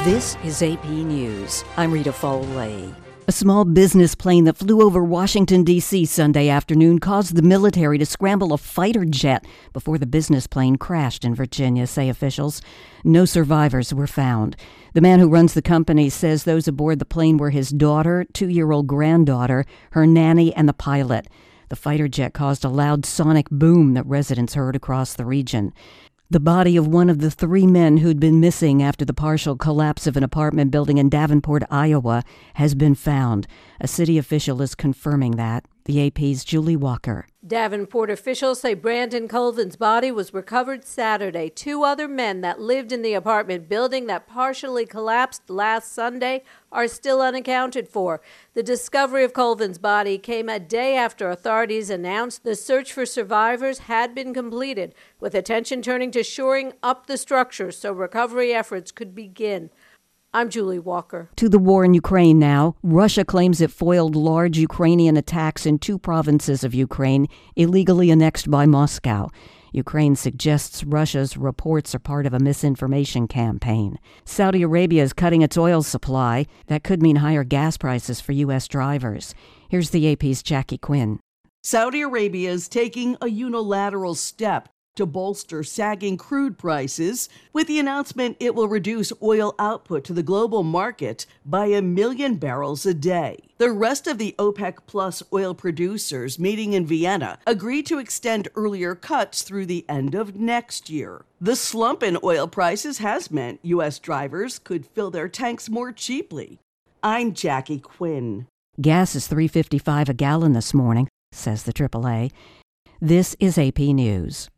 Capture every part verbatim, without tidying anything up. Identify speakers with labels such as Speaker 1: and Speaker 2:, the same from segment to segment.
Speaker 1: This is A P News. I'm Rita Foley. A small business plane that flew over Washington, D C Sunday afternoon caused the military to scramble a fighter jet before the business plane crashed in Virginia, say officials. No survivors were found. The man who runs the company says those aboard the plane were his daughter, two-year-old granddaughter, her nanny, and the pilot. The fighter jet caused a loud sonic boom that residents heard across the region. The body of one of the three men who'd been missing after the partial collapse of an apartment building in Davenport, Iowa, has been found. A city official is confirming that. The A P's Julie Walker.
Speaker 2: Davenport officials say Brandon Colvin's body was recovered Saturday. Two other men that lived in the apartment building that partially collapsed last Sunday are still unaccounted for. The discovery of Colvin's body came a day after authorities announced the search for survivors had been completed, with attention turning to shoring up the structure so recovery efforts could begin. I'm Julie Walker.
Speaker 1: To the war in Ukraine now. Russia claims it foiled large Ukrainian attacks in two provinces of Ukraine, illegally annexed by Moscow. Ukraine suggests Russia's reports are part of a misinformation campaign. Saudi Arabia is cutting its oil supply. That could mean higher gas prices for U S drivers. Here's the A P's Jackie Quinn.
Speaker 3: Saudi Arabia is taking a unilateral step to bolster sagging crude prices with the announcement it will reduce oil output to the global market by a million barrels a day. The rest of the OPEC Plus oil producers meeting in Vienna agreed to extend earlier cuts through the end of next year. The slump in oil prices has meant U S drivers could fill their tanks more cheaply. I'm Jackie Quinn.
Speaker 1: Gas is three dollars and fifty-five cents a gallon this morning, says the triple A. This is A P News.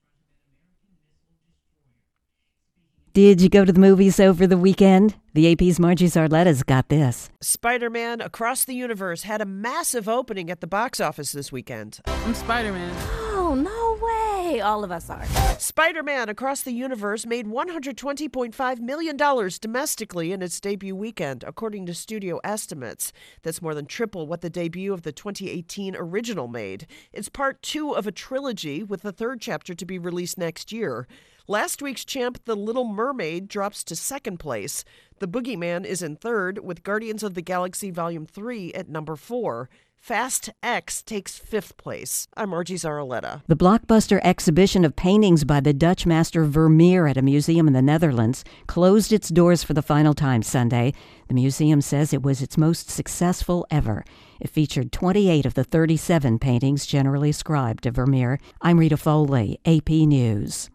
Speaker 1: Did you go to the movies over the weekend? The A P's Margie Zarletta's got this.
Speaker 4: Spider-Man Across the Universe had a massive opening at the box office this weekend.
Speaker 5: I'm Spider-Man.
Speaker 6: Oh, no way. All of us are.
Speaker 4: Spider-Man Across the Universe made one hundred twenty point five million dollars domestically in its debut weekend, according to studio estimates. That's more than triple what the debut of the twenty eighteen original made. It's part two of a trilogy, with the third chapter to be released next year. Last week's champ, The Little Mermaid, drops to second place. The Boogeyman is in third, with Guardians of the Galaxy Volume three at number four. Fast X takes fifth place. I'm Margie Zarletta.
Speaker 1: The blockbuster exhibition of paintings by the Dutch master Vermeer at a museum in the Netherlands closed its doors for the final time Sunday. The museum says it was its most successful ever. It featured twenty-eight of the thirty-seven paintings generally ascribed to Vermeer. I'm Rita Foley, A P News.